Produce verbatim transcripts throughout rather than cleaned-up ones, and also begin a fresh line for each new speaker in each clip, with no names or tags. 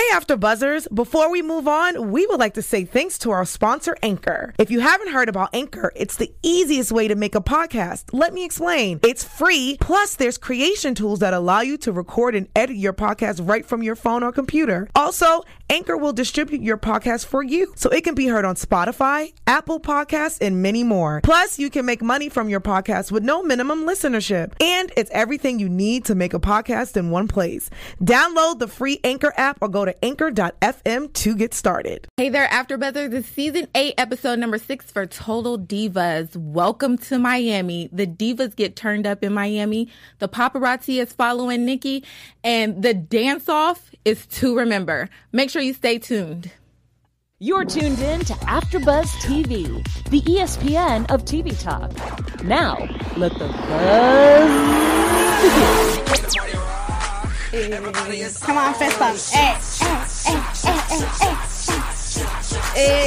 Hey, After Buzzers. Before we move on, we would like to say thanks to our sponsor, Anchor. If you haven't heard about Anchor, it's the easiest way to make a podcast. Let me explain. It's free, plus there's creation tools that allow you to record and edit your podcast right from your phone or computer. Also, Anchor will distribute your podcast for you, so it can be heard on Spotify, Apple Podcasts, and many more. Plus, you can make money from your podcast with no minimum listenership. And it's everything you need to make a podcast in one place. Download the free Anchor app or go to anchor dot f m to get started.
Hey there, AfterBuzzers. This is season eight, episode number six for Total Divas. Welcome to Miami. The divas get turned up in Miami. The paparazzi is following Nikki, and the dance-off is to remember. Make sure you stay tuned.
You're tuned in to AfterBuzz T V, the E S P N of T V talk. Now, let the buzz begin.
Come on, fist bump. Hey, hey, hey, hey,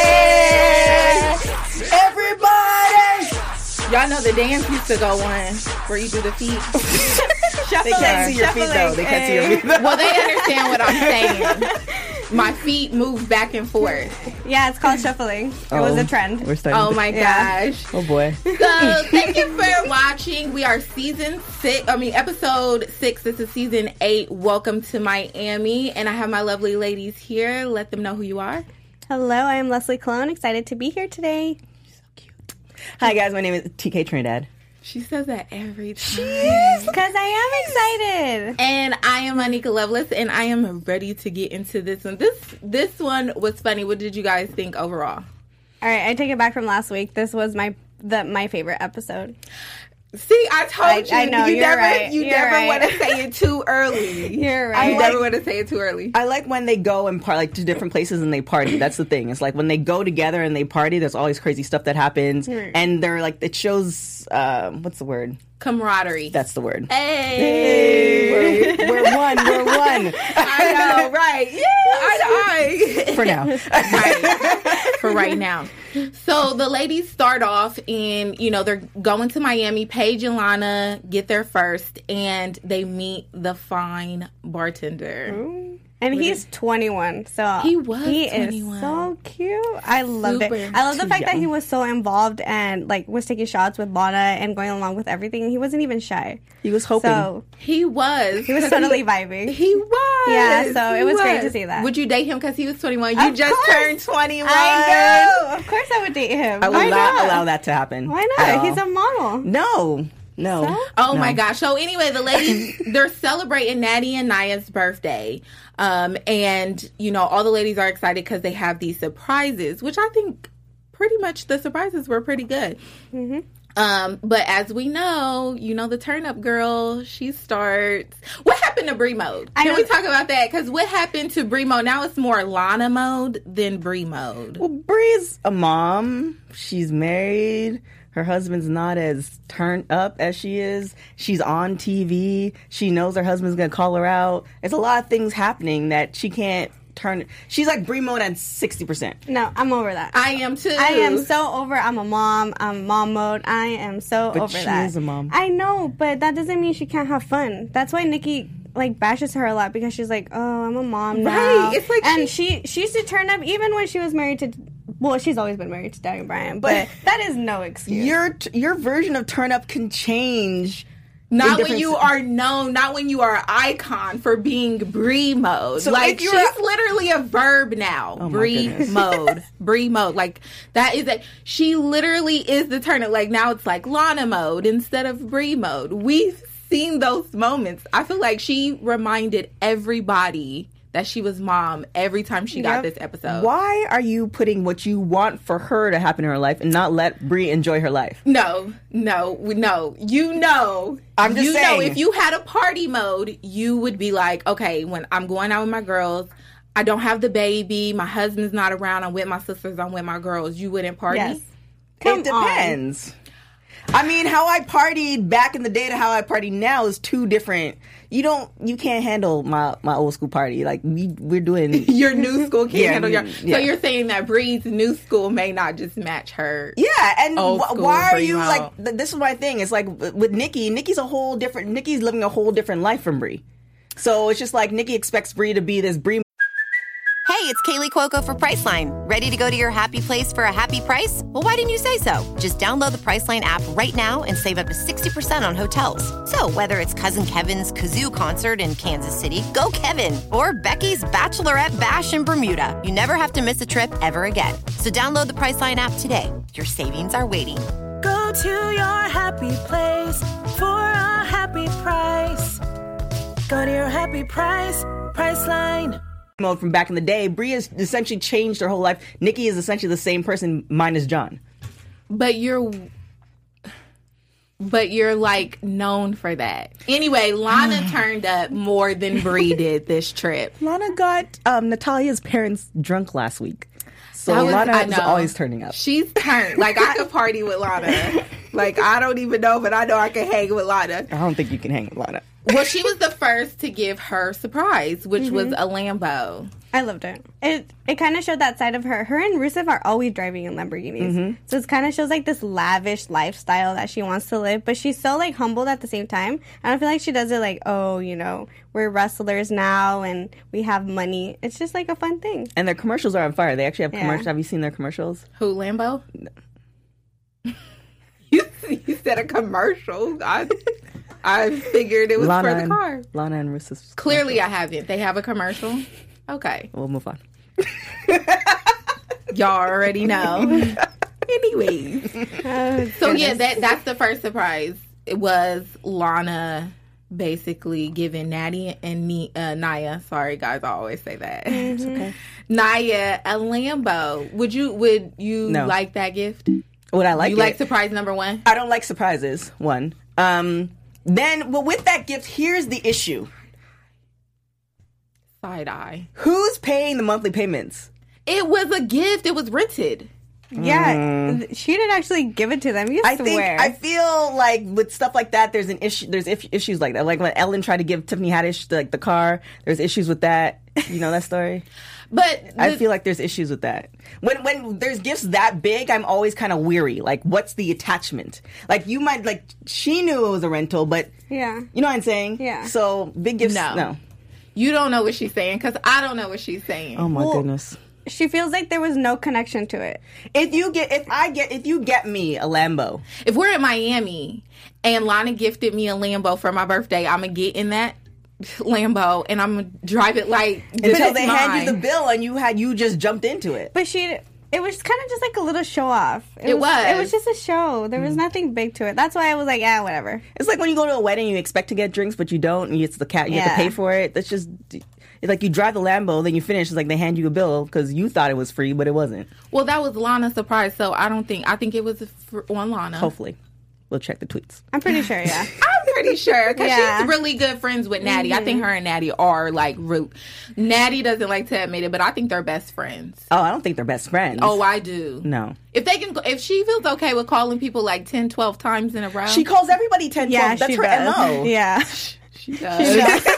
hey, hey.
Everybody! Y'all know the dance used to go on where you do the feet.
Shuffling,
they can't see your feet though. They can't see your feet though.
Well, they understand what I'm saying. My feet move back and forth.
Yeah, it's called shuffling. It
oh,
was a trend.
We're starting
oh
to...
my
yeah.
gosh.
Oh boy.
So thank you for watching. We are season six. I mean, episode six. This is season eight. Welcome to Miami. And I have my lovely ladies here. Let them know who you are.
Hello, I am Leslie Cologne. Excited to be here today.
So cute.
Hi guys, my name is T K Trinidad.
She says that every time.
She is, because I am excited.
And I am Anika Lovelace, and I am ready to get into this one. This this one was funny. What did you guys think overall?
All right, I take it back from last week. This was my the my favorite episode.
See, I told
I,
you.
I know,
you
you're
never,
right.
You
You're
never
right.
want to say it too early.
You're
I
right.
never want to say it too early.
I like when they go and par- like to different places and they party. That's the thing. It's like when they go together and they party. There's always crazy stuff that happens,
Mm.
and they're like it shows. Uh, what's the word?
Camaraderie.
That's the word.
Hey.
We're, we're one. We're one.
I know, right? Yeah, I know.
For now.
Right. For right now. So the ladies start off and, you know, they're going to Miami. Paige and Lana get there first and they meet the fine bartender.
Ooh. And
What
he's
is-
twenty-one, so
He was
he
twenty-one.
is so cute. I loved
Super.
it. I love the
Too
fact that
young.
he was so involved and like was taking shots with Lana and going along with everything. He wasn't even shy.
He was hoping.
So
He was.
he was totally vibing.
He was.
Yeah, so
He
it was great to see that.
Would you date him because he was twenty-one? You
Of
just
course.
turned twenty-one.
I know. Of course, I would date him.
I will
Why
not
not
allow that to happen.
Why
at
not?
all.
He's a model.
no, no.
So?
Oh
No.
my gosh. So anyway, the ladies, they're celebrating Natty and Naya's birthday. Um, and, you know, all the ladies are excited because they have these surprises, which I think pretty much the surprises were pretty good.
Mm-hmm.
Um, but as we know, you know, the turn up girl, she starts. What happened to Brie mode?
I
Can
know-
we talk about that? Because what happened to Brie mode? Now it's more Lana mode than Brie mode.
Well, Brie's a mom. She's married. Her husband's not as turned up as she is. She's on T V. She knows her husband's going to call her out. There's a lot of things happening that she can't turn. She's like Brie mode at sixty percent.
No, I'm over that.
I am too.
I am so over. I'm a mom. I'm mom mode. I am so
But
over
she
that.
is a mom.
I know, but that doesn't mean she can't have fun. That's why Nikki like bashes her a lot because she's like, "Oh, I'm a mom now."
Right. It's like
and
she-
she she used to turn up even when she was married to. Well, she's always been married to Daniel Bryan, but,
But-
that is no excuse.
Your your version of turn up can change.
Not
in
when
different
you
s-
are known, not when you are an icon for being Brie mode.
So
like
if
she's
you're a-
literally a verb now.
Oh my
Brie
goodness.
mode. Brie mode. Like that is a she literally is the turn up. Like now it's like Lana mode instead of Brie mode. We've seen those moments. I feel like she reminded everybody that she was mom every time she got
Yep.
this episode.
Why are you putting what you want for her to happen in her life and not let Brie enjoy her life?
No, no, no. You know.
I'm just
you know,
saying.
if you had a party mode, you would be like, okay, when I'm going out with my girls, I don't have the baby, my husband's not around, I'm with my sisters, I'm with my girls. You wouldn't party?
Yes.
It
Come on.
depends. I mean, how I partied back in the day to how I party now is two different. You don't, you can't handle my, my old school party. Like we we're doing.
Your new school can't
Yeah,
handle your.
yeah.
So you're saying that Bree's new school may not just match her.
Yeah, and
Old
wh-
school
why are
Brie
you
mode.
like? Th- this is my thing. It's like w- with Nikki. Nikki's a whole different. Nikki's living a whole different life from Brie. So it's just like Nikki expects Brie to be this Brie.
it's Kaylee Cuoco for Priceline. Ready to go to your happy place for a happy price? Well, why didn't you say so? Just download the Priceline app right now and save up to sixty percent on hotels. So whether it's Cousin Kevin's Kazoo Concert in Kansas City, go Kevin, or Becky's Bachelorette Bash in Bermuda, you never have to miss a trip ever again. So download the Priceline app today. Your savings are waiting.
Go to your happy place for a happy price. Go to your happy price, Priceline.
Mode from back in the day, Brie has essentially changed her whole life. Nikki is essentially the same person minus John.
But you're, but you're like known for that. Anyway, Lana turned up more than Brie did this trip.
Lana got um, Natalia's parents drunk last week. So
That was-
Lana
I
is
know.
always turning up.
She's turned. Like, I could party with Lana. Like, I don't even know, but I know I can hang with Lana.
I don't think you can hang with Lana.
Well, she was the first to give her surprise, which
Mm-hmm.
was a Lambo.
I loved it. It it kind of showed that side of her. Her and Rusev are always driving in Lamborghinis,
Mm-hmm.
so it kind of shows like this lavish lifestyle that she wants to live. But she's so like humbled at the same time. I don't feel like she does it like, oh, you know, we're wrestlers now and we have money. It's just like a fun thing.
And their commercials are on fire. They actually have
Yeah.
commercials. Have you seen their commercials?
Who, Lambo? you, you said a commercial. I, I figured it was
Lana
for the
and,
car.
Lana and Rusev's.
Clearly, I haven't. They have a commercial. Okay.
We'll move on.
Y'all already know. Anyways. So, yeah, that that's the first surprise. It was Lana basically giving Natty and Ni- uh, Naya, sorry guys, I always say that. It's okay. Naya a Lambo. Would you would you
No.
like that gift?
Would I like
you
it?
like surprise number one?
I don't like surprises. One. Um. Then, well, with that gift, here's the issue.
Side eye.
Who's paying the monthly payments?
It was a gift. It was rented.
Yeah, th- she didn't actually give it to them. You
I
swear.
think I feel like with stuff like that, there's an issue. There's if, issues like that. Like when Ellen tried to give Tiffany Haddish the, like the car, there's issues with that. You know that story.
But
I
the-
feel like there's issues with that. When when there's gifts that big, I'm always kind of weary. Like, what's the attachment? Like, you might like she knew it was a rental, but
yeah,
you know what I'm saying?
Yeah.
So big gifts,
No.
no.
you don't know what she's saying because I don't know what she's saying.
Oh my
Well,
goodness.
she feels like there was no connection to it.
If you get, if I get, if you get me a Lambo,
If we're in Miami and Lana gifted me a Lambo for my birthday, I'm gonna get in that Lambo and I'm gonna drive it like
until
it's
they hand you
mine.
the bill and you had you just jumped into it.
But she, it was kind of just like a little show off.
It was.
It was just a show. There was nothing big to it. That's why I was like, yeah, whatever.
It's like when you go to a wedding, you expect to get drinks, but you don't, and it's the cat. You have to
Yeah.
pay for it. That's just. It's like you drive the Lambo, then you finish. It's like they hand you a bill because you thought it was free, but it wasn't.
Well, that was Lana's surprise, so I don't think I think it was for, on Lana.
Hopefully, we'll check the tweets.
I'm pretty sure, yeah.
I'm pretty sure because
Yeah.
she's really good friends with Natty. I think her and Natty are like root. Natty doesn't like to admit it, but I think they're best friends.
Oh, I don't think they're best friends.
Oh, I do.
no.
If they can, if she feels okay with calling people like ten, twelve times in a row,
She calls everybody ten,
Yeah,
twelve. That's
she
her
does.
M O.
Yeah.
she does.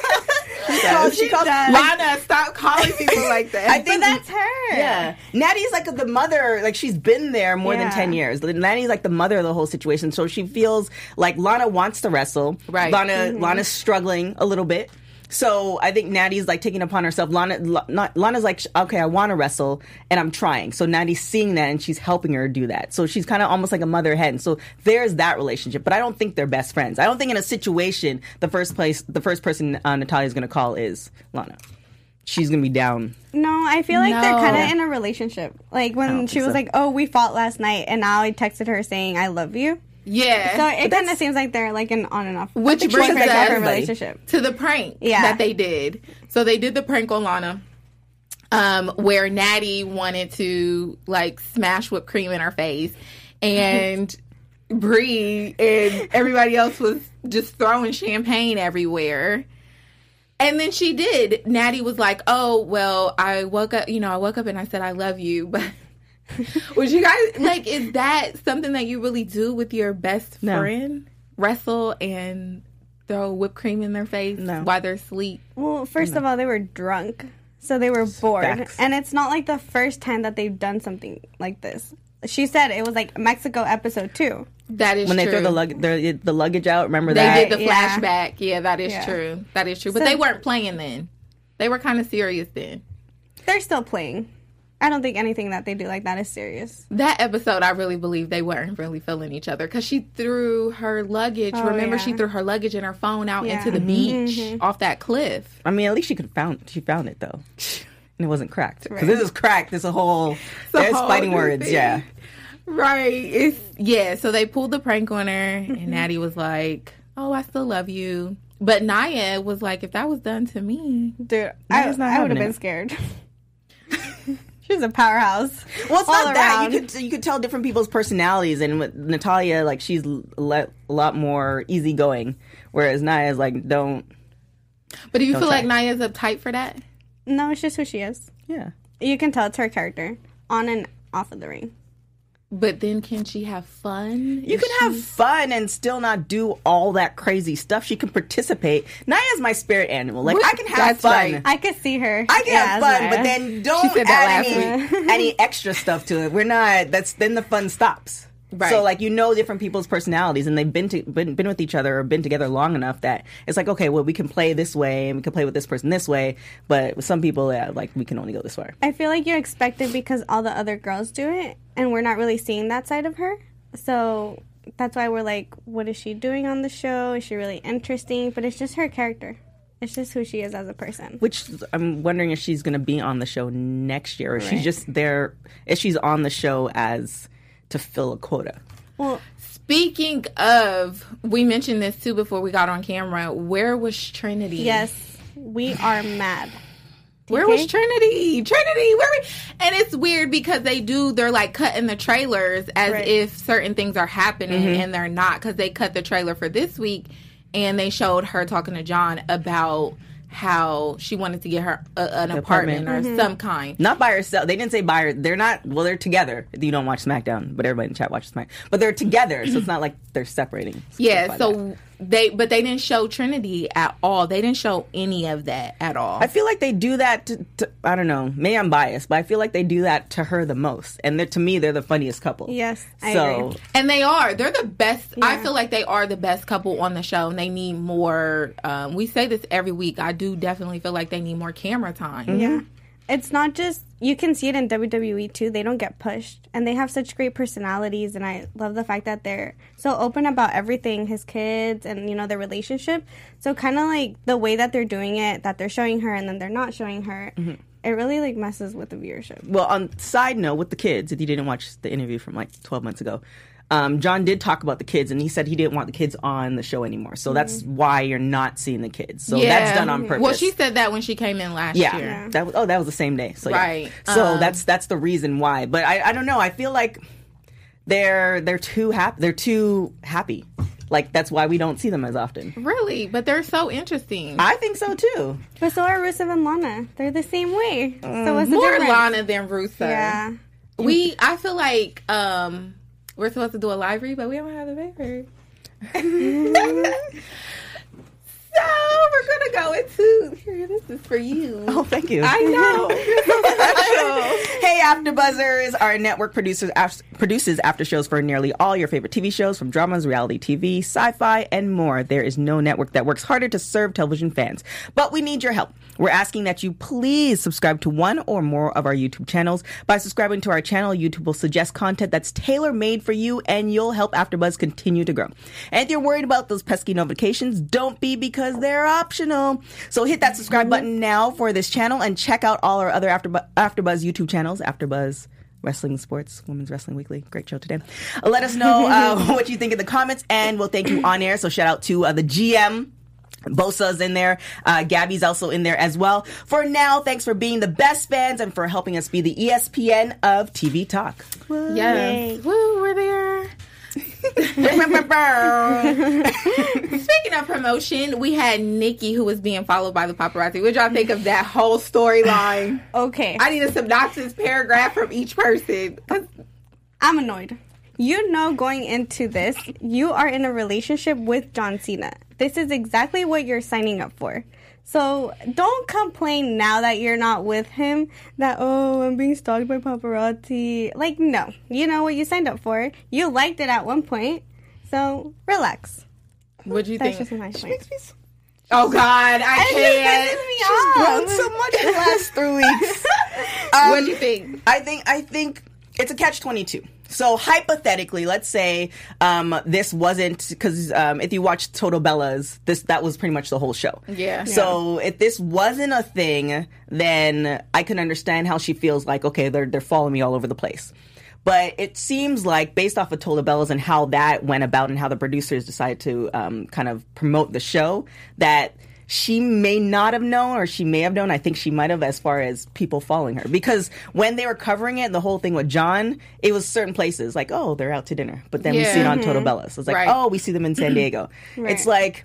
She calls, she calls,
Lana, stop calling people like that.
I think
But that's her.
Yeah. Natty's like the mother, like she's been there more than
Yeah.
ten years. Natty's like the mother of the whole situation. So she feels like Lana wants to wrestle.
Right.
Lana,
Mm-hmm.
Lana's struggling a little bit. So I think Natty's like taking upon herself. Lana, La- Lana's like, okay, I want to wrestle and I'm trying. So Natty's seeing that and she's helping her do that. So she's kind of almost like a mother hen. So there's that relationship. But I don't think they're best friends. I don't think in a situation the first place, the first person uh, Natalia's going to call is Lana. She's going to be down.
No, I feel like they're
No.
kind of in a relationship. Like when
don't
she
think
was
so.
like, oh, we fought last night, and now I texted her saying, I love you.
yeah.
So it kind of seems like they're like an on and off.
Which
I think
brings
boyfriend
us-
girlfriend
everybody.
relationship.
to the prank
Yeah.
that they did. So they did the prank on Lana, um, where Natty wanted to like smash whipped cream in her face, and Brie and everybody else was just throwing champagne everywhere. And then she did. Natty was like, "Oh well, I woke up. You know, I woke up and I said I love you." But would you guys like? Is that something that you really do with your best
No.
friend? Wrestle and throw whipped cream in their face
No.
while they're asleep?
Well, first of all, they were drunk, so they were bored,
Facts.
and it's not like the first time that they've done something like this. She said it was like Mexico episode two.
That is
When they
true.
throw the, lug- the, the luggage out, remember
they
that?
did the
Yeah.
flashback. Yeah, that is
Yeah.
true. That is true. But
So-
they weren't playing then. They were kind of serious then.
They're still playing. I don't think anything that they do like that is serious.
That episode, I really believe they weren't really feeling each other because she threw her luggage.
Oh,
remember,
yeah.
she threw her luggage and her phone out
Yeah.
into the beach off that cliff.
I mean, at least she could found she found it though, and it wasn't cracked. Because
Right.
this is cracked. This is a whole.
a
There's
whole
fighting
new
words.
thing.
Yeah.
Right. It's yeah, so they pulled the prank on her and Natty was like, "Oh, I still love you." But Naya was like, "If that was done to me."
Dude, I,
Naya's not
I would
having
have been
it.
scared. She's a powerhouse.
Well, it's
all
not that.
around.
You could you could tell different people's personalities, and with Natalia, like she's a le- a lot more easygoing, whereas Naya's like don't.
But do you
Don't
feel
try.
like Naya's uptight for that?
No, it's just who she is.
Yeah.
You can tell it's her character on and off of the ring.
But then can she have fun?
You
Is
can have
she-
fun and still not do all that crazy stuff. She can participate. Naya's my spirit animal. Like,
What?
I can have
That's
fun.
right.
I could see her.
I can
Yeah,
have
as
fun,
Naya.
but then don't
said that
add
last
any, any extra stuff to it. We're not. That's then the fun stops.
Right.
So like you know different people's personalities, and they've been to been, been with each other or been together long enough that it's like okay, well we can play this way and we can play with this person this way, but with some people, yeah, like we can only go this far.
I feel like you expect it because all the other girls do it, and we're not really seeing that side of her. So that's why we're like, what is she doing on the show? Is she really interesting? But it's just her character. It's just who she is as a person.
Which I'm wondering if she's going to be on the show next year, or if she's
Right.
just there. If she's on the show as to fill a quota.
Well,
Speaking of, we mentioned this too before we got on camera. Where was Trinity?
yes, we are mad.
Where
Okay?
was Trinity? Trinity, where we? And it's weird because they do, they're like cutting the trailers as
Right.
if certain things are happening and they're not, because they cut the trailer for this week and they showed her talking to John about how she wanted to get her a, an apartment,
Apartment.
or some kind.
Not by herself. They didn't say by her. They're not. Well, they're together. You don't watch SmackDown, but everybody in the chat watches SmackDown. But they're together, so it's not like they're separating.
Yeah,
Clarify
so
that.
they, but they didn't show Trinity at all. They didn't show any of that at all.
I feel like they do that. To, to, I don't know. Maybe I'm biased, but I feel like they do that to her the most. And they're, to me, they're the funniest couple.
Yes, I
so
agree.
And they are. They're the best. I
Yeah.
feel like they are the best couple on the show, and they need more. Um, we say this every week. I do definitely feel like they need more camera time.
Yeah. It's not just, you can see it in W W E too. They don't get pushed. And they have such great personalities. And I love the fact that they're so open about everything, his kids and, you know, their relationship. So kind of like the way that they're doing it, that they're showing her and then they're not showing her, it really like messes with the viewership.
Well, on side note, with the kids, if you didn't watch the interview from like twelve months ago, um, John did talk about the kids, and he said he didn't want the kids on the show anymore. So that's why you're not seeing the kids. So that's done on purpose.
Well, she said that when she came in last
Yeah,
year.
that was, oh, that was the same day. So yeah.
Right.
So
Um,
that's that's the reason why. But I, I don't know. I feel like they're they're too happy. They're too happy. Like that's why we don't see them as often.
Really, but they're so interesting.
I think so too.
But so are Rusev and Lana. They're the same way. So what's the
More
difference?
Lana than Rusev.
Yeah.
We, I feel like um, we're supposed to do a live read, but we don't have the paper. So we're gonna go into here. This is for you.
Oh, thank you.
I know.
Hey, AfterBuzzers! Our network produces af- produces after shows for nearly all your favorite T V shows, from dramas, reality T V, sci-fi, and more. There is no network that works harder to serve television fans, but we need your help. We're asking that you please subscribe to one or more of our YouTube channels. By subscribing to our channel, YouTube will suggest content that's tailor-made for you, and you'll help AfterBuzz continue to grow. And if you're worried about those pesky notifications, don't be, because they're optional. So hit that subscribe button now for this channel, and check out all our other AfterBuzz, AfterBuzz YouTube channels. AfterBuzz Wrestling Sports, Women's Wrestling Weekly. Great show today. Uh, let us know uh, what you think in the comments, and we'll thank you on air. So shout out to uh, the G M. Bosa's in there. Uh, Gabby's also in there as well. For now, thanks for being the best fans and for helping us be the E S P N of T V talk.
Yes. Woo, we're there. Speaking of promotion, we had Nikki, who was being followed by the paparazzi. What y'all think of that whole storyline?
Okay.
I need a synopsis paragraph from each person.
I'm annoyed. You know, going into this, you are in a relationship with John Cena. This is exactly what you're signing up for. So don't complain now that you're not with him that, oh, I'm being stalked by paparazzi. Like, no. You know what you signed up for. You liked it at one point. So relax.
What do you
That's
think?
just my point.
Oh, God, I
It
can't.
just pisses me off.
Grown so much in the last three weeks.
what do you think?
I think I think it's a catch twenty-two. So hypothetically, let's say um, this wasn't because um, if you watch Total Bellas, this that was pretty much the whole show.
Yeah.
So if this wasn't a thing, then I can understand how she feels like, okay, they're they're following me all over the place. But it seems like, based off of Total Bellas and how that went about and how the producers decided to um, kind of promote the show, that she may not have known, or she may have known. I think she might have, as far as people following her. Because when they were covering it, the whole thing with John, it was certain places, like, oh, they're out to dinner. But then we
Yeah.
see it on Total Bellas. It's like,
Right.
oh, we see them in San Diego.
Right.
It's like,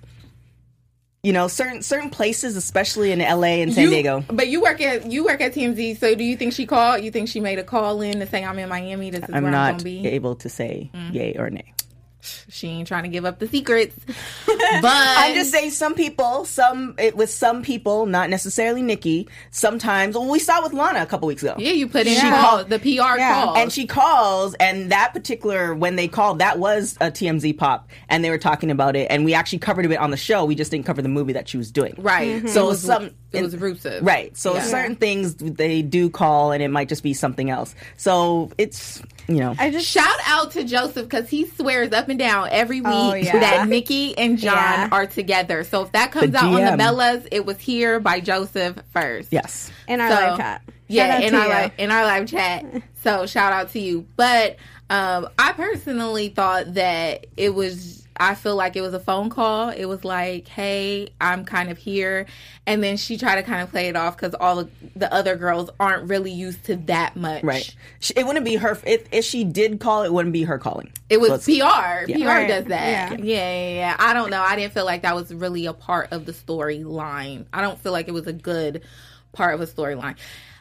you know, certain certain places, especially in L A and San
You-
Diego.
But you work at you work at T M Z, so do you think she called? You think she made a call in to say I'm in Miami? This is
I'm
where I'm
not
gonna be.
able to say yay or nay.
She ain't trying to give up the secrets. But
I'm just saying, some people, some it, with some people, not necessarily Nikki. Sometimes, well, we saw with Lana a couple weeks ago.
yeah, you put in
She
call,
called-
the P R
Yeah.
call,
And she calls, and that particular, when they called, that was a T M Z pop, and they were talking about it, and we actually covered it on the show. We just didn't cover the movie that she was doing.
right.
So
it was
some
it was Rusev.
Right. So
Yeah.
certain things they do call, and it might just be something else. So it's, you know.
I just
Shout out to Joseph because he swears up and down every week
Oh, yeah.
that Nikki and John
Yeah.
are together. So if that comes
The
out on
D M.
the Bellas, it was here by Joseph first.
Yes.
in our
So,
live chat.
Yeah,
Shout out
in
to
our
you.
live in our live chat. So shout out to you. But um, I personally thought that it was. I feel like it was a phone call. It was like, "Hey, I'm kind of here," and then she tried to kind of play it off because all of the other girls aren't really used to that much.
Right. She- It wouldn't be her. If, if she did call, it wouldn't be her calling.
It was
So it's-
P R.
Yeah.
P R
Right.
does that.
Yeah.
Yeah. yeah, yeah. I don't know. I didn't feel like that was really a part of the storyline. I don't feel like it was a good part of a storyline.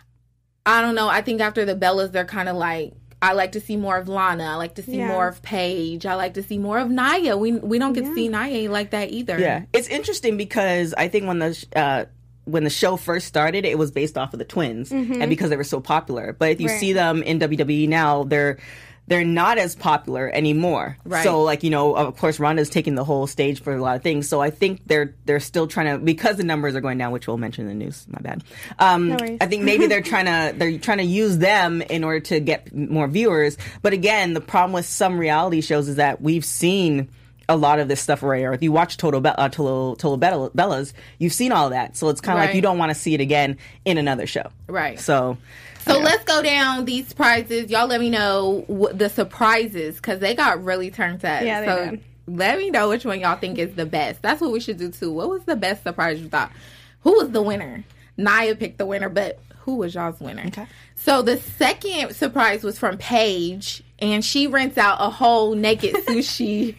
I don't know. I think after the Bellas, they're kind of like, I like to see more of Lana. I like to see
Yeah.
more of Paige. I like to see more of Naya. We we don't get to see Naya like that either.
Yeah, it's interesting because I think when the sh- uh, when the show first started, it was based off of the twins, and because they were so popular. But if you
Right.
see them in W W E now, they're they're not as popular anymore.
Right.
So, like, you know, of course, Ronda's taking the whole stage for a lot of things. So I think they're they're still trying to, because the numbers are going down, which we'll mention in the news. My bad. Um,
No worries.
I think maybe they're trying to they're trying to use them in order to get more viewers. But again, the problem with some reality shows is that we've seen a lot of this stuff right. Or if you watch Total Be- uh, Total Total Bell- Bellas, you've seen all that. So it's kind of
Right.
like you don't want to see it again in another show.
Right.
So.
So let's go down these prizes. Y'all let me know wh- the surprises because they got really turned up.
Yeah, they
so
did.
let me know which one y'all think is the best. That's what we should do too. What was the best surprise you thought? Who was the winner? Naya picked the winner, but who was y'all's winner?
Okay.
So the second surprise was from Paige, and she rents out a whole naked sushi.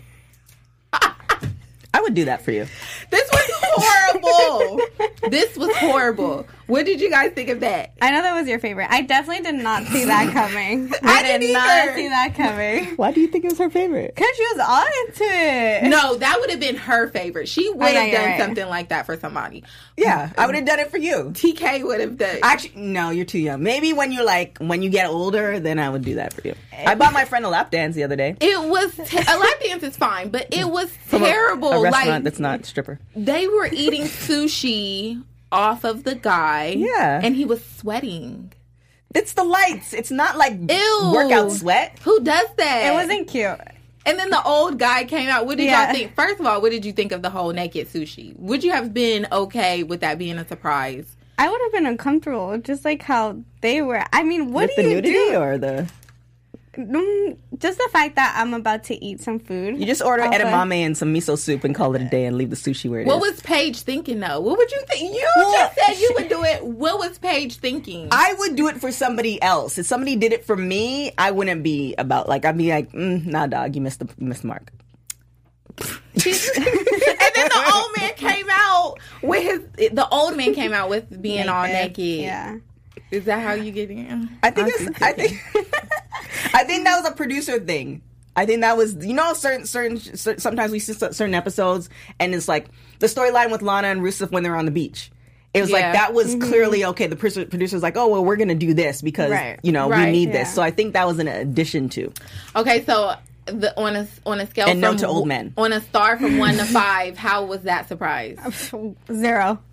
I would do that for you.
This was horrible. This was horrible. What did you guys think of that?
I know that was your favorite. I definitely did not see that coming.
I
I did
didn't
not
either.
see that coming.
Why do you think it was her favorite?
Because she was on into it.
No, that would have been her favorite. She would
I know,
have
you're
done
right.
something like that for somebody.
Yeah, I would have done it for you.
T K would have done.
Actually, no, you're too young. Maybe when you're like, when you get older, then I would do that for you. I bought my friend a lap dance the other day.
It was te- a lap dance is fine, but it was
From a-
terrible.
A, restaurant
like
that's not stripper.
they were eating sushi off of the guy.
Yeah.
and he was sweating.
It's the lights. It's not like
Ew.
workout sweat.
Who does that?
It wasn't cute.
And then the old guy came out. What did
Yeah.
y'all think? First of all, what did you think of the whole naked sushi? Would you have been okay with that being a surprise?
I would have been uncomfortable, just like how they were. I mean, what
With
do
the
you
nudity
do?
or the...
Mm, just the fact that I'm about to eat some food.
You just order
off of-
edamame and some miso soup and call it a day and leave the sushi where it is.
What was Paige thinking though? What would you think? You
Well,
just said you would do it. What was Paige thinking?
I would do it for somebody else. If somebody did it for me, I wouldn't be about, like, I'd be like, mm, nah, dog, you missed the, you missed the mark.
And then the old man came out with his. The old man came out with being all naked.
Yeah.
Is that how you get in?
I think it's, I think, I think that was a producer thing. I think that was, you know, certain, certain, cer- sometimes we see cer- certain episodes and it's like the storyline with Lana and Rusev when they were on the beach. It was
Yeah.
like, that was clearly, okay, the producer, producer's like, oh, well, we're going to do this because,
Right.
you know,
Right.
we need
Yeah.
this. So I think that was an addition to.
Okay, so the, on a on a scale
And no
from
to old men.
on a star from one to five, how was that surprise?
Zero.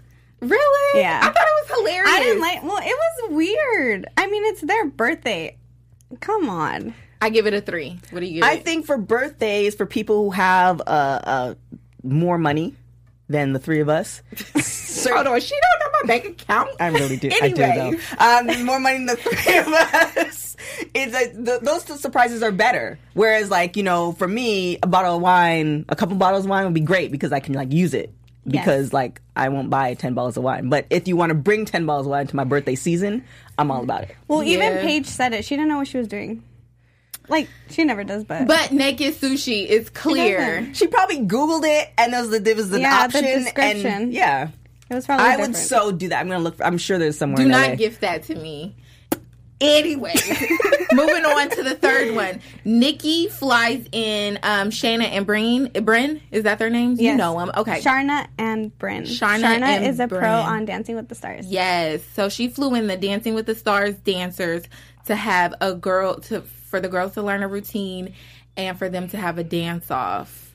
Really?
Yeah.
I thought it was hilarious.
I didn't like. Well, it was weird. I mean, it's their birthday. Come on.
I give it a three. What do you give
I
it?
think for birthdays, for people who have uh, uh, more money than the three of us.
Hold on, she don't know my bank account.
I really do.
Anyways.
I do though. Um, more money than the three of us. It's like the, those surprises are better. Whereas, like, you know, for me, a bottle of wine, a couple bottles of wine would be great because I can like use it. Because
Yes.
like I won't buy ten bottles of wine. But if you want to bring ten bottles of wine to my birthday season, I'm all about it.
Well,
Yeah.
even Paige said it. She didn't know what she was doing. Like, she never does, but.
But naked sushi is clear.
doesn't.
She probably Googled it and there was, the, there was an
Yeah, the
option.
description.
And yeah.
It was probably
I
different.
would so do that. I'm gonna look. For, I'm sure there's somewhere.
Do
in
not
L A.
gift that to me. Anyway, moving on to the third one. Nikki flies in um, Shayna and Breen. Bryn, is that their names? You
Yes.
know them. Okay.
Sharna and Bryn.
Sharna
Sharna
and
is a
Bryn.
pro on Dancing with the Stars.
Yes. So she flew in the Dancing with the Stars dancers to have a girl to for the girls to learn a routine and for them to have a dance off.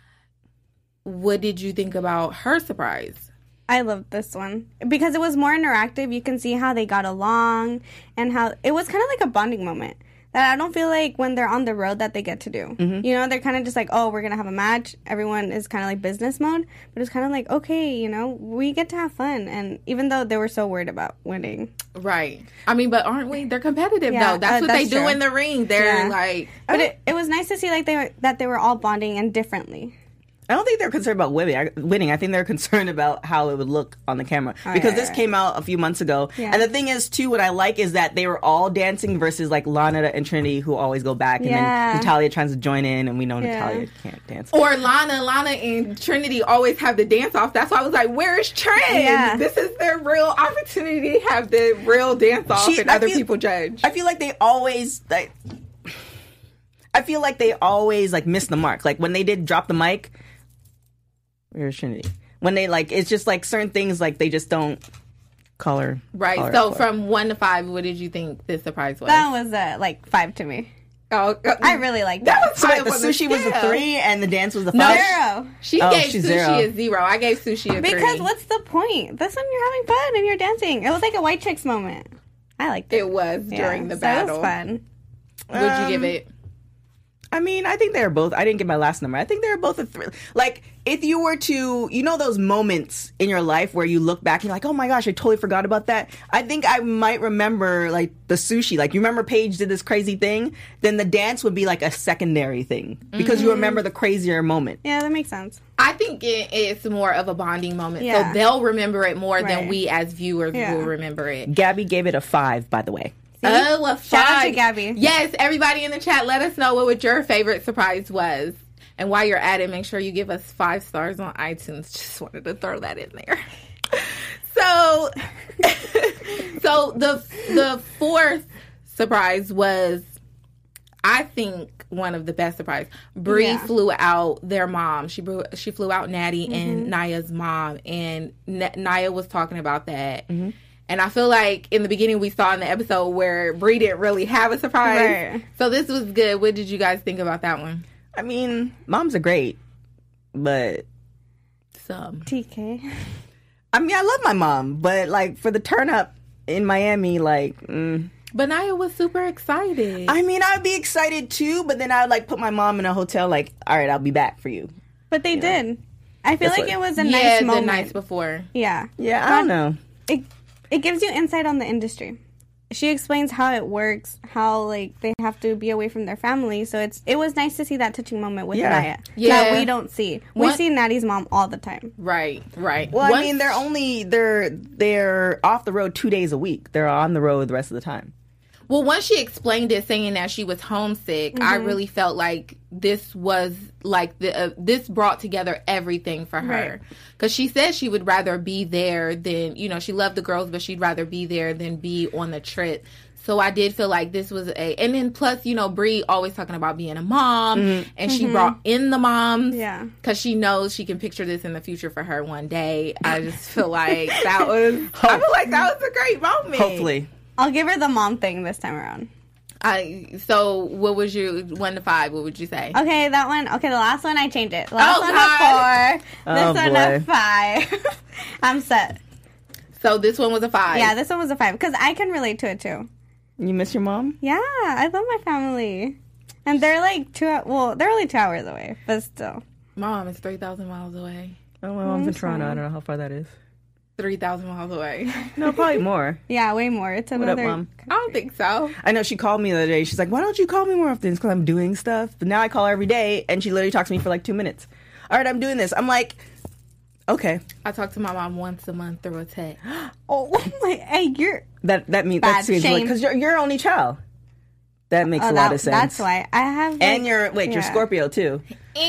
What did you think about her surprise?
I loved this one because it was more interactive. You can see how they got along and how it was kind of like a bonding moment that I don't feel like when they're on the road that they get to do.
Mm-hmm.
You know, they're kind of just like, oh, we're going to have a match. Everyone is kind of like business mode, but it's kind of like, okay, you know, we get to have fun. And even though they were so worried about winning.
Right. I mean, but aren't we? They're competitive
Yeah,
though. That's
uh,
what they
that's
do
true.
in the ring. They're
Yeah.
like,
But it, it was nice to see like they were, that they were all bonding and differently.
I don't think they're concerned about winning. I, winning. I think they're concerned about how it would look on the camera
Oh,
because
yeah,
this
yeah.
came out a few months ago.
Yeah.
And the thing is, too, what I like is that they were all dancing versus like Lana and Trinity, who always go back, and
Yeah.
then Natalia tries to join in, and we know
Yeah.
Natalia can't dance.
or Lana, Lana and Trinity always have the dance off. That's why I was like, where is Trent?
Yeah.
This is their real opportunity to have the real dance off
She-
and
I
other
feel-
people judge.
I feel like they always like. I feel like they always like miss the mark. Like when they did drop the mic. Where's Trinity? When they like, it's just like certain things like they just don't call her.
Right.
call her
So
for.
from one to five, what did you think this surprise was?
That was uh, like five to me.
oh, uh,
I really liked
that
that.
was
So
high
wait, the
on
sushi was the
scale.
three and the dance was the
No,
five.
Zero.
She
Oh,
gave
she's
sushi
zero.
a zero. I gave sushi a
Because
three.
what's the point? This one you're having fun and you're dancing. It was like a white chicks moment. I liked it.
It was
Yeah,
during the
so
battle.
It was fun.
Would you give
Um,
it?
I mean, I think they were both. I didn't get my last number. I think they were both a three. Like, if you were to, you know, those moments in your life where you look back and you're like, oh my gosh, I totally forgot about that. I think I might remember like the sushi. Like, you remember Paige did this crazy thing? Then the dance would be like a secondary thing because
Mm-hmm.
you remember the crazier moment.
Yeah, that makes sense.
I think it, it's more of a bonding moment.
Yeah.
So they'll remember it more than
Right.
we as viewers
Yeah.
will remember it.
Gabby gave it a five, by the way.
Oh, a
Shout out to
five.
Gabby.
Yes, everybody in the chat, let us know what would your favorite surprise was. And while you're at it, make sure you give us five stars on iTunes. Just wanted to throw that in there. So, so the the fourth surprise was, I think, one of the best surprises. Bree
Yeah.
flew out their mom. She blew, she flew out Natty
Mm-hmm.
and Naya's mom, and N- Naya was talking about that. And I feel like in the beginning we saw in the episode where Bree didn't really have a surprise.
Right.
So this was good. What did you guys think about that one?
I mean, moms are great, but
Some.
T K.
I mean, I love my mom, but like for the turn up in Miami, like, mm,
But Naya was super excited.
I mean, I'd be excited too, but then I would like put my mom in a hotel, like, all right, I'll be back for you.
But they did. I feel
That's
like
what-
it was a
yeah,
nice
the
moment.
nights before.
Yeah.
Yeah, I don't know.
It it gives you insight on the industry. She explains how it works, how like they have to be away from their family. So it's it was nice to see that touching moment with
Yeah.
Naya
Yeah.
that we don't see. We
What-
see Natty's mom all the time.
Right, right.
Well,
Once-
I mean, they're only they're they're off the road two days a week. They're on the road the rest of the time.
Well, once she explained it, saying that she was homesick, I
Mm-hmm.
really felt like this was like the uh, this brought together everything for her.
Right.
Because she said she would rather be there than, you know, she loved the girls, but she'd rather be there than be on the trip. So I did feel like this was a, and then plus, you know, Bree always talking about being a mom, and she brought in the moms,
Yeah.
because she knows she can picture this in the future for her one day. I just feel like that was, I feel like that was a great moment.
Hopefully,
I'll give her the mom thing this time around.
I so what was your one to five? What would you say?
Okay, that one. Okay, the last one I changed it. Last
Oh,
one
God.
a four.
Oh,
This one
boy.
a five. I'm set.
So this one was a five.
Yeah, this one was a five because I can relate to it too.
You miss your mom?
Yeah, I love my family, and they're like two. Well, they're only two hours away, but still.
My mom is three thousand miles away.
Oh, my mom's in Toronto. I don't know how far that is.
three thousand miles away.
No, probably more.
Yeah, way more. It's
What
another.
up, Mom?
I don't think so.
I know she called me the other day. She's like, why don't you call me more often? It's because I'm doing stuff. But now I call her every day, and she literally talks to me for like two minutes. All right, I'm doing this. I'm like, okay.
I talk to my mom once a month through a text.
Oh my! Hey, you're.
That that means
Bad
that's because
shame.
like, you're you're only child. That makes
Oh,
a
that,
lot of sense.
That's why I have. Like,
And you're wait, you're
yeah.
Scorpio too.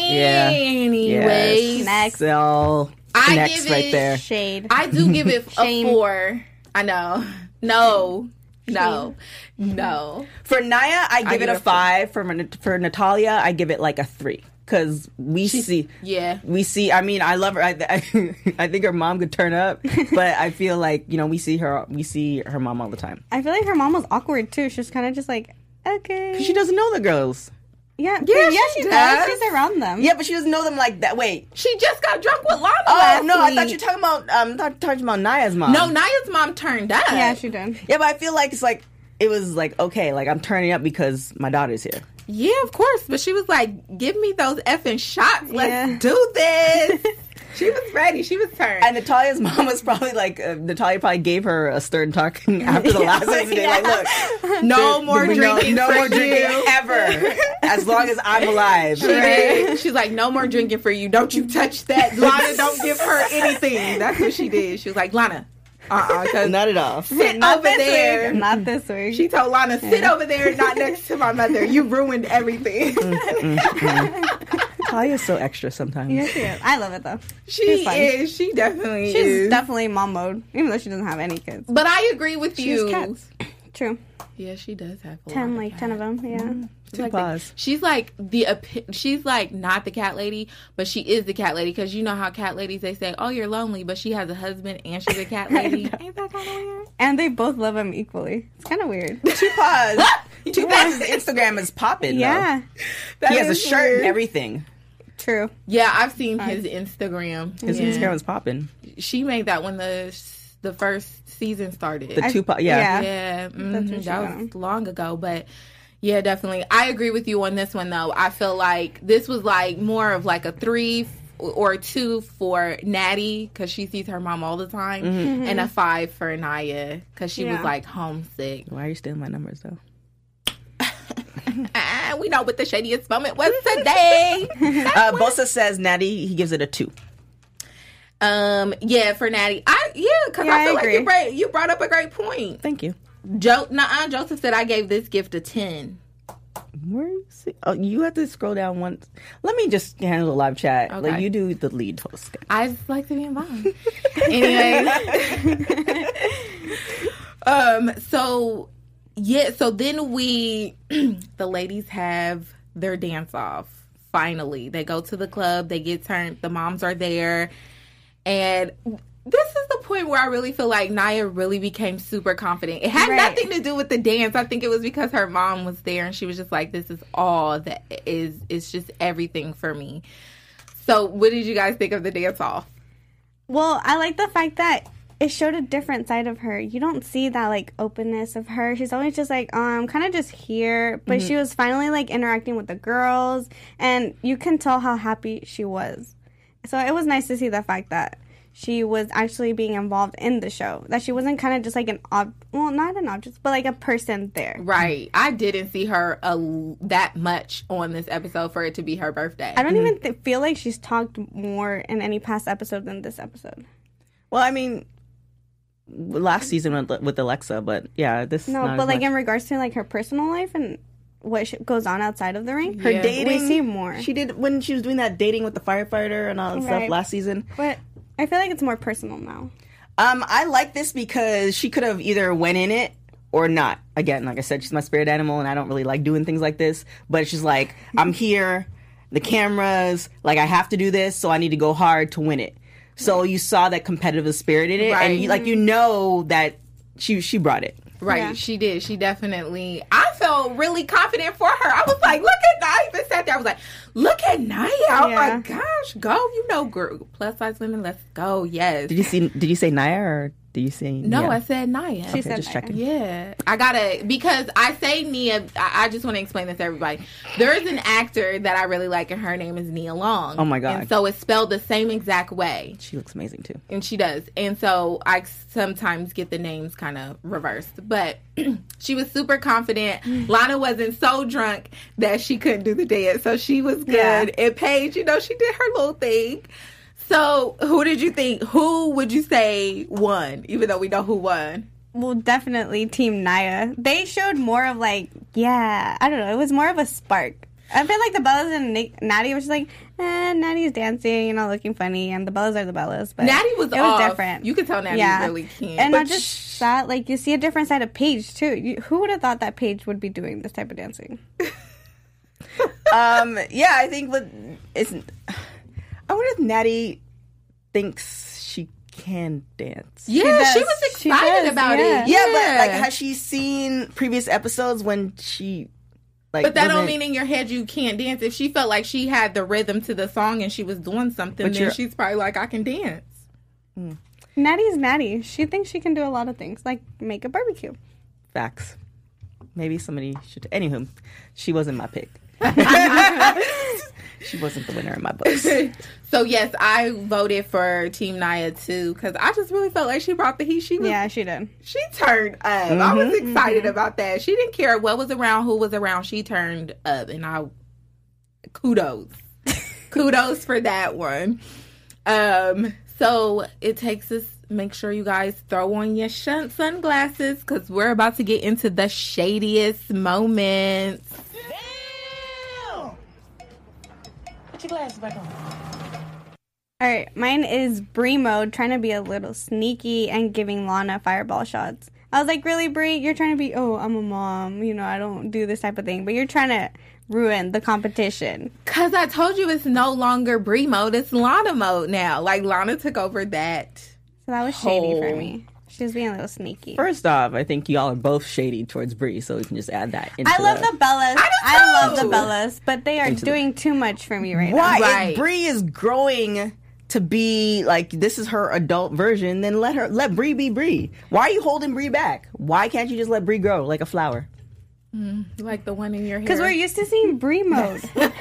Anyways,
Yes.
Next.
So
I
next
give
right
it
there.
Shade.
I do give it a
Shame.
four. I know. No. No. No.
For Naya, I give
give
it a
it a four.
five. For for Natalia, I give it like a three because we see.
Yeah.
We see. I mean, I love her. I, I, I think her mom could turn up, but I feel like you know we see her. We see her mom all the time.
I feel like her mom was awkward too. She was kind of just like, okay.
She doesn't know the girls.
Yeah,
Yeah,
yeah,
she
she does.
does.
She's around them.
Yeah, but she doesn't know them like that. Wait.
She just got drunk with Lana
Oh
last
no, I
week.
thought you were talking about. Um, I thought you were talking about Naya's mom.
No, Naya's mom turned up.
Yeah, she did.
Yeah, but I feel like it's like it was like okay, like I'm turning up because my daughter's here.
Yeah, of course. But she was like, give me those effing shots. Let's
Yeah.
do this. She was ready. She was turned.
And Natalia's mom was probably like, uh, Natalia probably gave her a stern talking after the last day. Like, look,
no more
no,
drinking
no
for
more drinking
you.
ever, as long as I'm alive.
She did. She's like, no more drinking for you. Don't you touch that. Lana, don't give her anything. That's what she did. She was like, Lana, uh-uh. 'cause
Not at all.
sit
Not
over
this
there.
week. Not this week.
She told Lana, sit over there, not next to my mother. You ruined everything.
Natalia's so extra sometimes.
Yeah, she is. I love it though.
She
She's fun.
is. She definitely
She's
is.
definitely mom mode, even though she doesn't have any kids.
But I agree with
She
you.
has cats. True.
Yeah, she does have a
Ten,
lot
like
of
ten of
cats.
them. Yeah.
She's
Two
like, the,
paws.
she's like the epi- she's like not the cat lady, but she is the cat lady because you know how cat ladies they say, "Oh, you're lonely," but she has a husband and she's a cat lady. Ain't that kind of weird?
And they both love him equally. It's kind of weird.
Two paws. Two paws. Instagram is popping.
Yeah.
though. He has a
is
shirt
weird.
and everything.
True.
Yeah, I've seen his Instagram.
His
Yeah.
Instagram is popping.
She made that when the the first season started.
The two paws. Yeah.
yeah.
Yeah,
when
mhm,
she
that
got
was
him.
long ago, but yeah, definitely. I agree with you on this one, though. I feel like this was like more of like a three f- or a two for Natty because she sees her mom all the time, and a five for Naya because she was
Yeah.
like homesick.
Why are you stealing my numbers though?
Ah, we know what the shadiest moment was today.
Uh, Bosa says Natty. He gives it a two.
um, yeah, for Natty, I yeah, because
Yeah,
I feel
I
like
agree.
you brought, you brought up a great point.
Thank you.
Jo- Nuh-uh, Joseph said I gave this gift a ten.
Where you see? Oh, you have to scroll down once. Let me just handle the live chat.
Okay.
Like you do the lead host.
I just like to be involved. Anyway. um, so yeah, so then we the ladies have their dance off. Finally. They go to the club, they get turned, the moms are there, and this is the point where I really feel like Naya really became super confident. It had
Right.
nothing to do with the dance. I think it was because her mom was there and she was just like, this is all that is, it's just everything for me. So what did you guys think of the dance off?
Well, I like the fact that it showed a different side of her. You don't see that like openness of her. She's always just like, oh, I'm kind of just here. But
Mm-hmm.
she was finally like interacting with the girls, and you can tell how happy she was. So it was nice to see the fact that she was actually being involved in the show. That she wasn't kind of just like an ob, well, not an object, but like a person there.
Right. I didn't see her a, that much on this episode for it to be her birthday.
I don't even th- feel like she's talked more in any past episode than this episode.
Well, I mean, last season with, with Alexa, but yeah, this
No,
not
but
as
like
much.
in regards to like her personal life and what sh- goes on outside of the ring,
her
Yeah.
dating.
we see more.
She did when she was doing that dating with the firefighter and all that stuff
Right.
last season.
But I feel like it's more personal now.
Um, I like this because she could have either went in it or not. Again, like I said, she's my spirit animal, and I don't really like doing things like this. But she's like, I'm here, the cameras, like I have to do this, so I need to go hard to win it. So you saw that competitive spirit in it,
Right.
and you, like you know that she she brought it.
Right,
Yeah.
she did. She definitely. I felt really confident for her. I was like, look at Naya. I even sat there. I was like, look at Naya. Oh
Yeah.
my gosh, go! You know, girl, plus size women. Let's go. Yes.
Did you see? Did you say Naya or Do you say
No,
Nia?
I said Naya.
She
Okay,
said
just
Naya.
checking.
Yeah, I gotta, because I say Nia, I, I just want to explain this to everybody. There's an actor that I really like, and her name is Nia Long.
Oh my God.
And so it's spelled the same exact way,
She looks amazing too.
and she does. And so I sometimes get the names kind of reversed. But she was super confident. Lana wasn't so drunk that she couldn't do the dance, so she was good.
Yeah.
And Paige, you know, she did her little thing. So who did you think, who would you say won, even though we know who won?
Well, definitely Team Naya. They showed more of like, yeah, I don't know. It was more of a spark. I feel like the Bellas and Nick, Natty was just like, eh, Natty's dancing, you know, looking funny, and the Bellas are the Bellas. But
Natty was
it
off.
was different.
You could tell Natty
Yeah.
really can't.
And
But
not just that, like you see a different side of Paige too. You, who would have thought that Paige would be doing this type of dancing?
Um, yeah, I think what it's. I wonder if Natty thinks she can dance.
yeah,
does.
she was
She
excited
does,
about
yeah.
it.
Yeah, but like, has she seen previous episodes when she like?
But that don't
wasn't-
mean in your head you can't dance. If she felt like she had the rhythm to the song and she was doing something,
But
then
you're-
she's probably like, I can dance.
Natty's Natty. She thinks she can do a lot of things, like make a barbecue.
facts. Maybe somebody should. Anywho, she wasn't my pick. She wasn't the winner in my books.
So yes, I voted for Team Naya too, because I just really felt like she brought the heat. She was,
Yeah, she did.
she turned up. I was excited about that. She didn't care what was around, who was around. She turned up, and I kudos, kudos for that one. Um, so it takes us. Make sure you guys throw on your sh- sunglasses, because we're about to get into the shadiest moments.
Put your glasses back on.
All right, mine is Brie mode, trying to be a little sneaky and giving Lana fireball shots. I was like, really, Brie? You're trying to be, oh, I'm a mom, you know, I don't do this type of thing, but you're trying to ruin the competition.
Cause I told you it's no longer Brie mode, it's Lana mode now. Like Lana took over that.
So that was shady for
Oh.
me. She was being a little sneaky.
First off, I think y'all are both shady towards Bree, so we can just add that. Into
I love the Bellas.
I do
I love
too.
the Bellas, but they are
Into the-
doing too much for me right
Why?
now.
Right.
If Bree is growing to be like this is her adult version, then let her let Bree be Bree. Why are you holding Bree back? Why can't you just let Bree grow like a flower?
Like the one in your hair.
Because we're used to seeing Brie mode.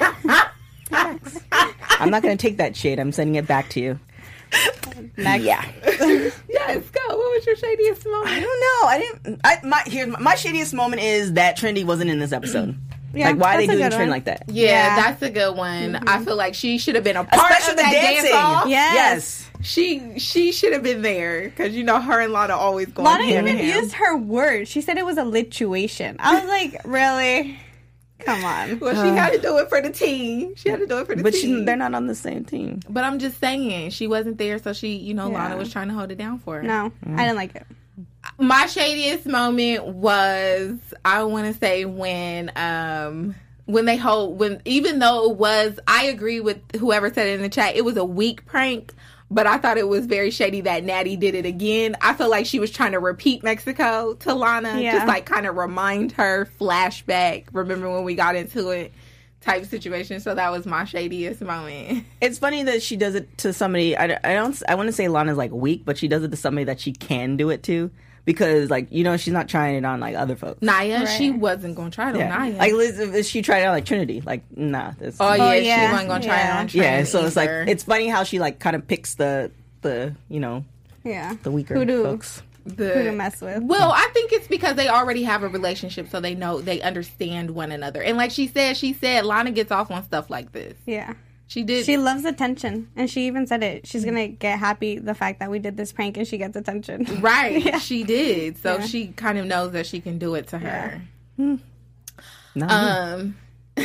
I'm not going to take that shade. I'm sending it back to you.
Next.
Yeah.
Yes, go. What was your shadiest
I
moment?
don't know. I didn't. I my here my shadiest moment is that Trinity wasn't in this episode.
Yeah,
like why are they
that's a
doing
good
Trin
one.
like that?
Yeah,
Yeah.
that's a good one. I feel like she should have been a part
Especially
of
the
that
dancing.
dance off.
Yes.
Yes.
She she should have been there, because you know her and Lana always going
Lana
hand
even
in hand.
used her word. She said it was a lituation. I was like, really? Come on.
Well, she had to do it for the team. She had to do it for the
But
team.
she, they're not on the same team.
But I'm just saying, she wasn't there, so she, you know,
Yeah.
Lana was trying to hold it down for her.
No, I didn't like it.
My shadiest moment was, I want to say, when um when they hold when even though it was, I agree with whoever said it in the chat, it was a weak prank, but I thought it was very shady that Natty did it again. I feel like she was trying to repeat Mexico to Lana,
Yeah.
just like kind of remind her, flashback, remember when we got into it type situation. So that was my shadiest moment.
It's funny that she does it to somebody. I, I don't. I want to say Lana's like weak, but she does it to somebody that she can do it to, because like you know she's not trying it on like other folks.
Naya,
Right.
she wasn't gonna try it on
Yeah.
Naya.
Like Liz, if she tried it on like Trinity, like nah. This,
oh, yeah,
yeah.
she wasn't gonna try
Yeah.
it on Trin
yeah. So it's like
either.
it's funny how she like kind of picks the the you know
Yeah.
the weaker
Who do,
folks.
the,
who to mess with.
Well, I think it's because they already have a relationship, so they know, they understand one another. And like she said, she said Lana gets off on stuff like this.
Yeah.
She did.
She loves attention. And she even said it. She's going to get happy the fact that we did this prank and she gets attention.
right.
Yeah.
She did. So
Yeah.
she kind of knows that she can do it to her.
Not me.
Um.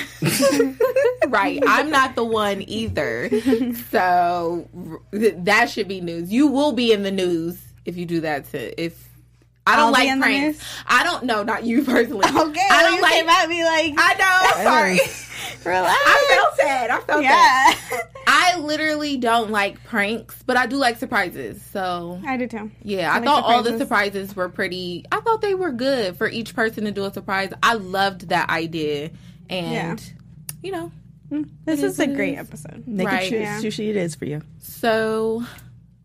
Right. I'm not the one either. So th- that should be news. You will be in the news if you do that to if I don't
I'll be
like
in the
pranks.
news?
I don't know, not you personally.
Okay.
I
well,
don't
you
like
came at me like,
I know. I'm sorry.
relax.
I felt sad. I felt
yeah.
sad. I literally don't like pranks, but I do like surprises. So
I do too.
yeah,
I
I,
like
thought all the
surprises.
surprises were pretty. I thought they were good for each person to do a surprise. I loved that idea, and you know,
This
It
is
is
a
what it
great
is.
episode.
Naked
right,
Truth
yeah.
Sushi it is for you.
so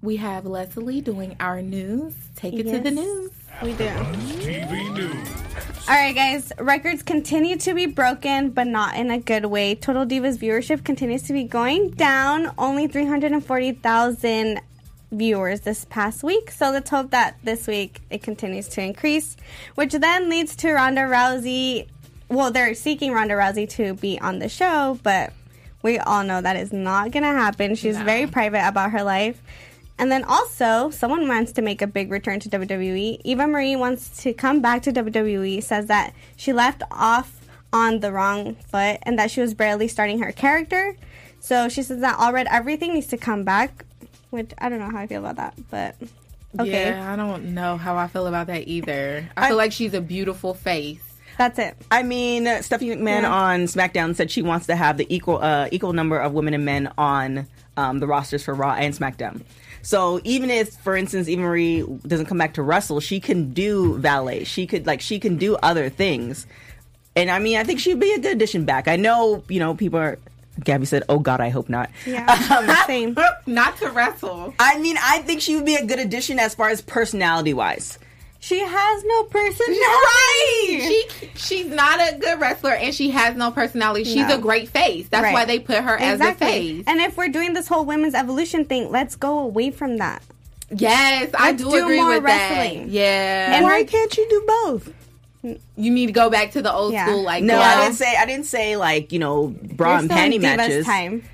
we have Leslie doing our news. Take it yes, to the news.
We do.
T V News.
All right, guys. Records continue to be broken, but not in a good way. Total Divas viewership continues to be going down. Only three hundred forty thousand viewers this past week. So let's hope that this week it continues to increase, which then leads to Ronda Rousey. Well, they're seeking Ronda Rousey to be on the show, but we all know that is not going to happen. She's no. very private about her life. And then also, someone wants to make a big return to W W E. Eva Marie wants to come back to W W E, says that she left off on the wrong foot and that she was barely starting her character. So she says that All Red Everything needs to come back, which I don't know how I feel about that, but okay.
Yeah, I don't know how I feel about that either. I, I feel like she's a beautiful face.
That's it.
I mean, Stephanie McMahon yeah. on SmackDown said she wants to have the equal uh, equal number of women and men on um, the rosters for Raw and SmackDown. So even if, for instance, Eva Marie doesn't come back to wrestle, she can do valet. She could like she can do other things. And I mean, I think she'd be a good addition back. I know, you know, people are. Gabby said, "Oh God, I hope not."
Yeah, um, same.
Not to wrestle.
I mean, I think she would be a good addition as far as personality wise.
She has no personality.
Right. She she's not a good wrestler, and she has no personality. She's no. a great face. That's right. why they put her exactly. as a face.
And if we're doing this whole women's evolution thing, let's go away from that.
Yes, let's I do, do agree
more
with
wrestling.
that. Yeah.
And why can't you do both?
You need to go back to the old yeah. school, like
no.
girl.
I didn't say. I didn't say like you know bra and panty
Divas
matches.
Time.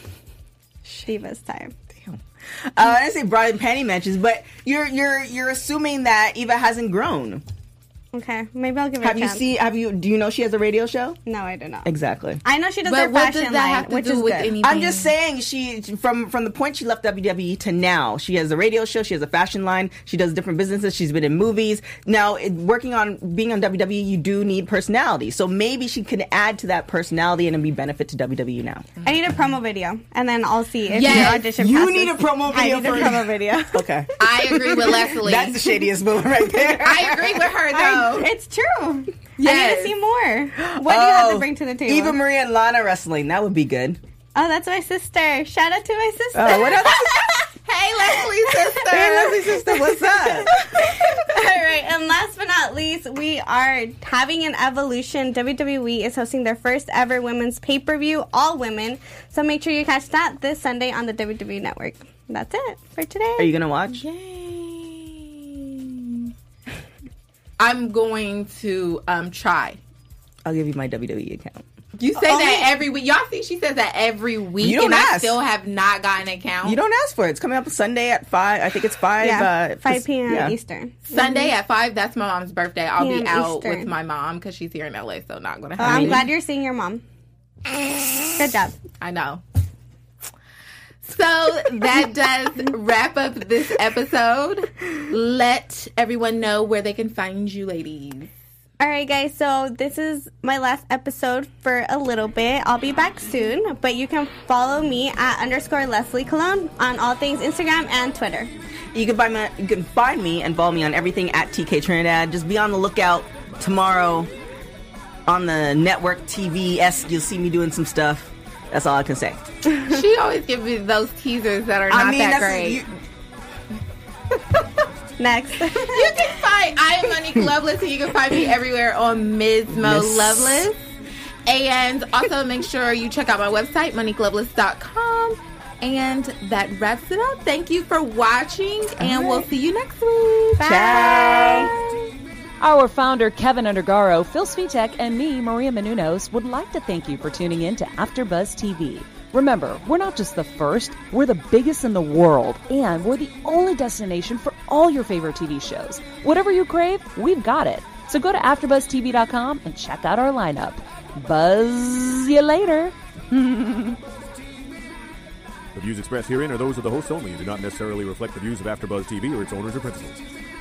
Divas time.
Uh, I didn't say bra and panty matches, but you're you're you're assuming that Eva hasn't grown.
Okay, maybe I'll give her
have
a
you
chance.
see? Have you? Do you know she has a radio show?
No, I do not.
Exactly.
I know she does
but
her
what
fashion
does that
line,
have to
which
do
is
with
good.
anything?
I'm just saying she from from the point she left W W E to now, she has a radio show. She has a fashion line. She does different businesses. She's been in movies. Now, it, working on being on W W E, you do need personality. So maybe she can add to that personality and it'll be benefit to W W E now.
I need a promo video, and then I'll see if
yes.
your audition
You
passes.
need a promo video.
I need
for
a promo video.
Okay.
I agree with Leslie.
That's the shadiest move right there.
I agree with her though.
I, it's true.
Yes.
I need to see more. What oh, do you have to bring to the table?
Eva Marie and Lana wrestling. That would be good.
Oh, that's my sister. Shout out to my sister.
Oh, what else?
Hey, Leslie's sister.
Hey, Leslie's sister. What's up?
All right. And last but not least, we are having an evolution. W W E is hosting their first ever women's pay-per-view, all women. So make sure you catch that this Sunday on the W W E Network. That's it for today.
Are you going to watch?
Yay. I'm going to um, try.
I'll give you my W W E account.
You say Only, that every week. Y'all see she says that every week,
you don't
and
ask.
I still have not gotten an account.
You don't ask for it. It's coming up Sunday at five. I think it's five.
Yeah,
uh,
five p.m.
Yeah.
Eastern.
Sunday mm-hmm. at five. That's my mom's birthday. I'll be out
Eastern.
with my mom because she's here in L A, so not going to
oh,
have
I'm
me.
glad you're seeing your mom. Good job.
I know. So that does wrap up this episode. Let everyone know where they can find you, ladies.
All right, guys, so this is my last episode for a little bit. I'll be back soon, but you can follow me at underscore Leslie Colon on all things Instagram and Twitter.
You can find me, you can find me and follow me on everything at T K Trinidad. Just be on the lookout tomorrow on the network T V. S, you'll see me doing some stuff. That's all I can say.
She always gives me those teasers that are not
I mean,
that
that's,
great.
You,
Next.
You can find, I am Monique Loveless, and you can find me everywhere on Miz Mo Miss. Loveless. And also make sure you check out my website, monique loveless dot com. And that wraps it up. Thank you for watching, and right. we'll see you next week.
Bye.
Ciao.
Our founder, Kevin Undergaro, Phil Svitek, and me, Maria Menounos, would like to thank you for tuning in to AfterBuzz T V. Remember, we're not just the first, we're the biggest in the world, and we're the only destination for all your favorite T V shows. Whatever you crave, we've got it. So go to after buzz t v dot com and check out our lineup. Buzz you later.
The views expressed herein are those of the hosts only and do not necessarily reflect the views of AfterBuzz T V or its owners or principals.